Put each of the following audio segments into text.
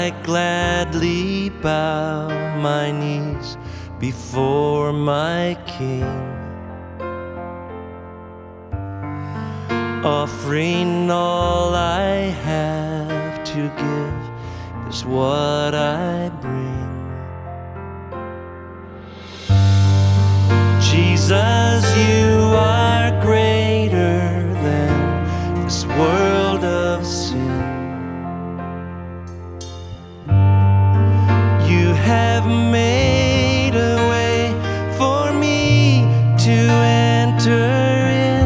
I gladly bow my knees before my King, offering all I have to give is what I bring. Jesus, you are greater than this world of sin. You have made a way for me to enter in.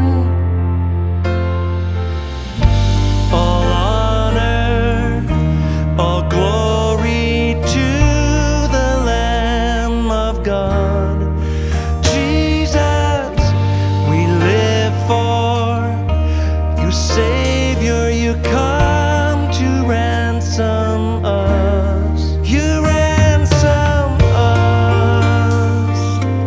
All honor, all glory to the Lamb of God. Jesus, we live for you, Savior. You come to ransom us. You ransom us.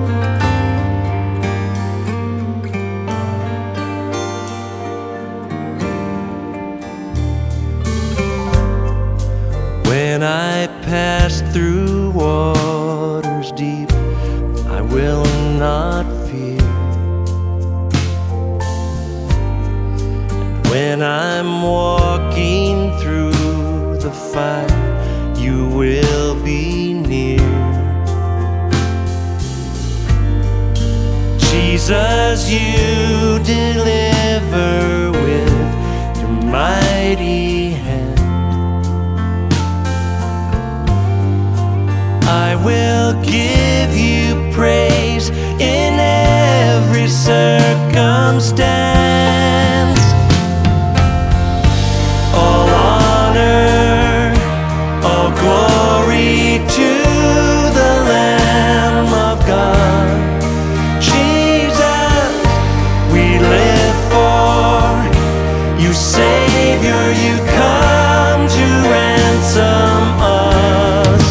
When I pass through waters deep, I will not fear. And when I'm walking through the fire, you will be near. Jesus, you deliver with your mighty hand. I will give you praise in every circumstance. All honor, all glory to the Lamb of God. Jesus, we live for you, Savior. You come to ransom us.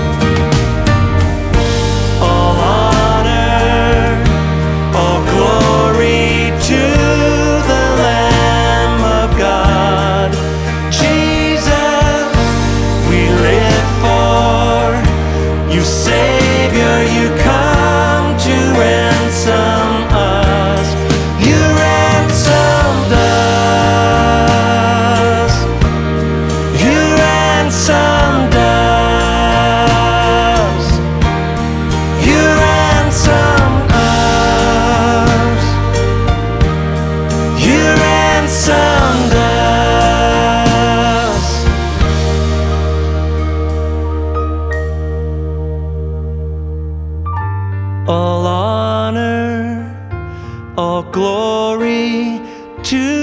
All honor, all glory to the Lamb of God. Jesus, we live for you, Savior. You come to ransom us. You ransomed us. You ransomed us. You ransomed us. You ransomed us. All honor, all glory to